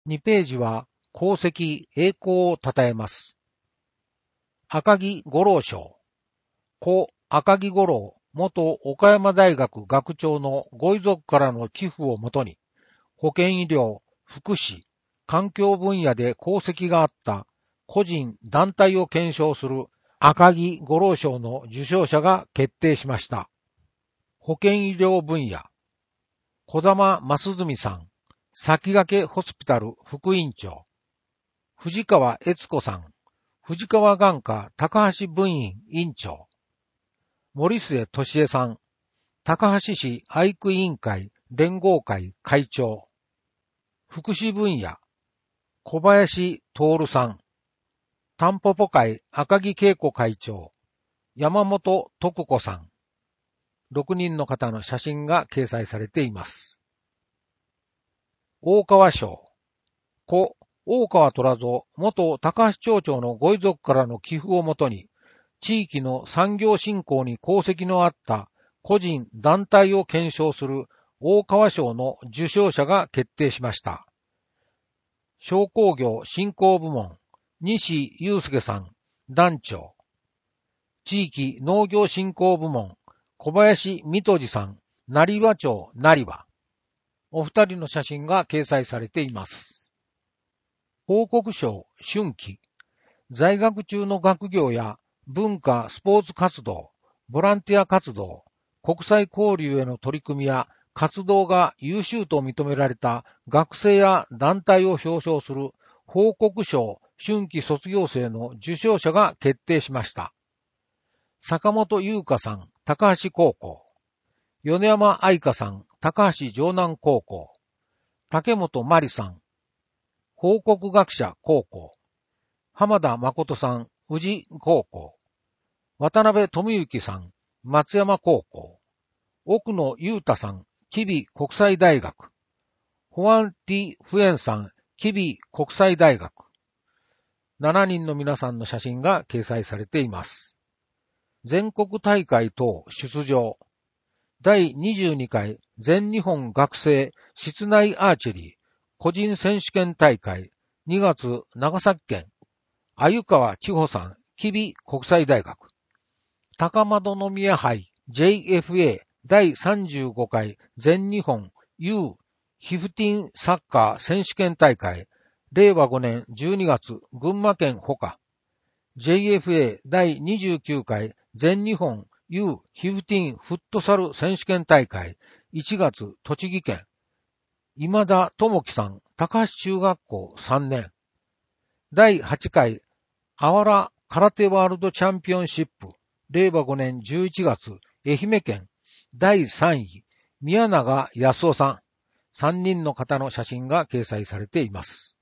2ページは功績栄光を称えます。赤木五郎賞。故赤木五郎元岡山大学学長のご遺族からの寄付をもとに、保健医療、福祉、環境分野で功績があった個人団体を顕彰する赤木五郎賞の受賞者が決定しました。保健医療分野。児玉益住さん、先駆けホスピタル副院長。藤川悦子さん、藤川眼科高橋分院院長。森末俊恵さん、高橋市愛育委員会連合会会長。福祉分野、小林徹さん、タンポポ会赤木恵子会長、山本徳子さん。6人の方の写真が掲載されています。大川賞。故大川虎蔵元高橋町長のご遺族からの寄付をもとに、地域の産業振興に功績のあった個人団体を顕彰する大川賞の受賞者が決定しました。商工業振興部門、西祐介さん、団長。地域農業振興部門、小林水戸さん、成羽町成羽。お二人の写真が掲載されています。報告書春季。在学中の学業や文化・スポーツ活動、ボランティア活動、国際交流への取り組みや活動が優秀と認められた学生や団体を表彰する報告書春季卒業生の受賞者が決定しました。坂本優香さん、高橋高校。米山愛香さん、高橋城南高校。竹本真理さん、報告学者高校。浜田誠さん、宇治高校。渡辺智之さん、松山高校。奥野裕太さん、吉備国際大学。ホアン・ティ・フエンさん、吉備国際大学。7人の皆さんの写真が掲載されています。全国大会等出場。第22回全日本学生室内アーチェリー個人選手権大会2月長崎県。鮎川千穂さん、吉備国際大学。高円宮杯 JFA 第35回全日本 U15 サッカー選手権大会令和5年12月群馬県ほか。JFA 第29回全日本 U15 フットサル選手権大会1月栃木県。今田智樹さん、高橋中学校3年。第8回あわら空手ワールドチャンピオンシップ令和5年11月愛媛県。第3位宮永康夫さん。3人の方の写真が掲載されています。